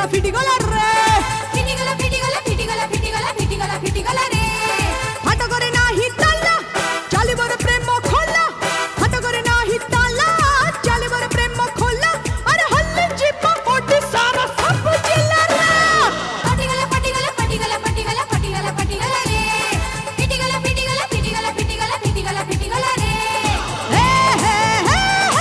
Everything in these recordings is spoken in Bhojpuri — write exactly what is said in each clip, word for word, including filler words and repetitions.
गला फिटी गला रे फिटी गला फिटी गला फिटी गला फिटी गला फिटी गला फिटी गला रे हट करे नाही ताला चाली बर प्रेम खोला हट करे नाही ताला चाली बर प्रेम खोला अरे हल्ले जीप ओटी सारा सब जिला रे पटी गला पटी गला पटी गला पटी गला पटी गला पटी गला रे फिटी गला फिटी गला फिटी गला फिटी गला फिटी गला फिटी गला रे हे हे हे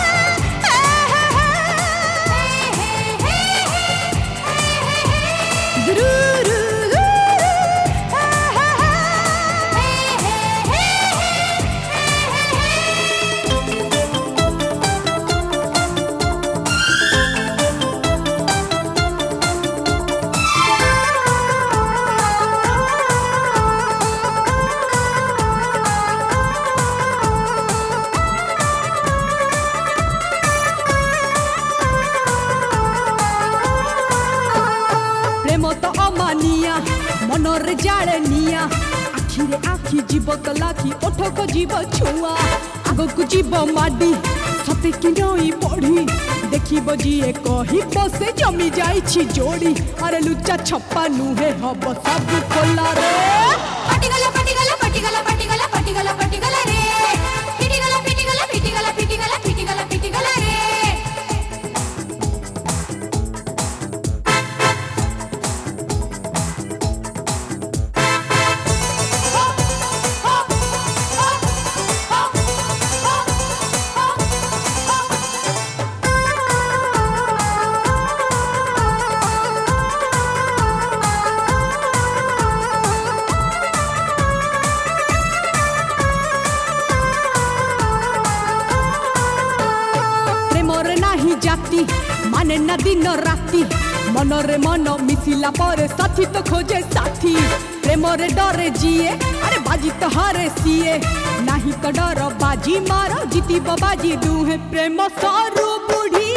प्रेम तो अमानिया मनर जाले निया आखिरे आखि जीव कलाखी ओठ को जीव छुआ आग को जीव माडी सते कि नई पढ़ी देखिब जीए कही बसे जमी जाइछि जोड़ी अरे लुच्चा छप्पा नुहे हब सब खोला रे पटी गला पटी गला पटी गला पटी गला पटी गला पटी गला रे फिटी गला फिटी गला फिटी गला फिटी गला फिटी गला फिटी गला रे प्रेमरे नाही जाती माने ना दिन राती मनरे मन मिसिला पर साथी तो खोजे साथी प्रेमरे डरे जिए अरे बाजी तो हारे सिए नाही तो डर बाजी मारो जीती बाजी दुहे प्रेम सारू बुढ़ी